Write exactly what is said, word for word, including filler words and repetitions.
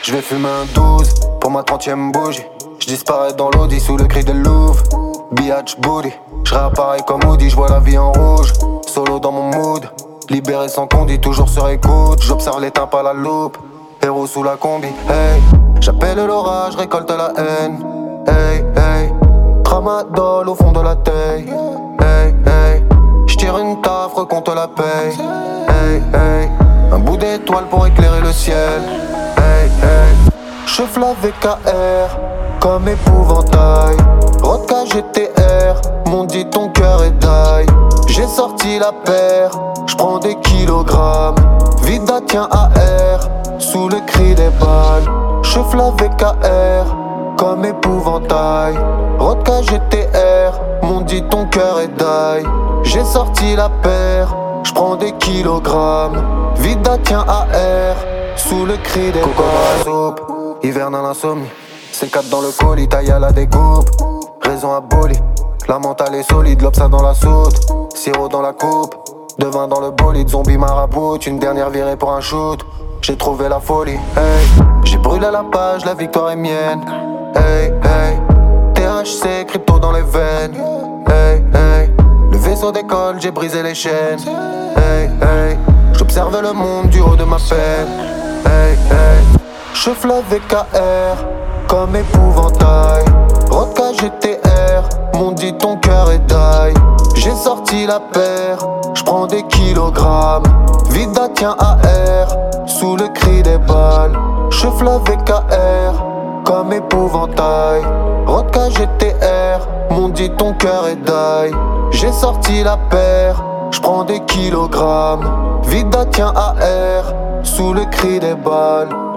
Je vais fumer un douze pour ma trentième bougie. Je disparais dans l'audi sous le cri de Louvre. Biatch booty, je réapparais comme Woody, je vois la vie en rouge. Solo dans mon mood, libéré sans condi, toujours sur écoute. J'observe les tympes à la loupe, héros sous la combi. Hey, j'appelle l'orage, récolte la haine. Hey, hey, tramadol au fond de la taille. Hey, hey, j'tire une taf, recompte la paye. Hey, hey, un bout d'étoile pour éclairer le ciel. Hey, hey, chauffe la V K R comme épouvantail. Rodka G T R, m'ont dit ton cœur est d'ail. J'ai sorti la paire, j'prends des kilogrammes. Vida tient A R, sous le cri des balles. Chauffe la V K R comme épouvantail. Rodka G T R, m'ont dit ton cœur est d'ail. J'ai sorti la paire, j'prends des kilogrammes. Vida tient A R, sous le cri des balles. Soupe, hivernal insomnie. C'est quatre dans le colis, taille à la découpe. Raison abolie, la mentale est solide, l'obsa dans la soute. Sirop dans la coupe, devin dans le bolide. Zombie marabout, une dernière virée pour un shoot. J'ai trouvé la folie, hey. J'ai brûlé la page, la victoire est mienne. Hey, hey, T H C, crypto dans les veines. Hey, hey, le vaisseau décolle, j'ai brisé les chaînes. Hey, hey, j'observe le monde du haut de ma peine. Hey, hey, chauffe la V K R comme épouvantail. Rodka G T R, m'ont dit ton cœur est d'ail. J'ai sorti la paire, j'prends des kilogrammes. Vida tient A R, sous le cri des balles. Chauffe la V K R comme épouvantail. Rodka G T R, m'ont dit ton cœur est d'ail. J'ai sorti la paire, j'prends des kilogrammes. Vida tient A R, sous le cri des balles.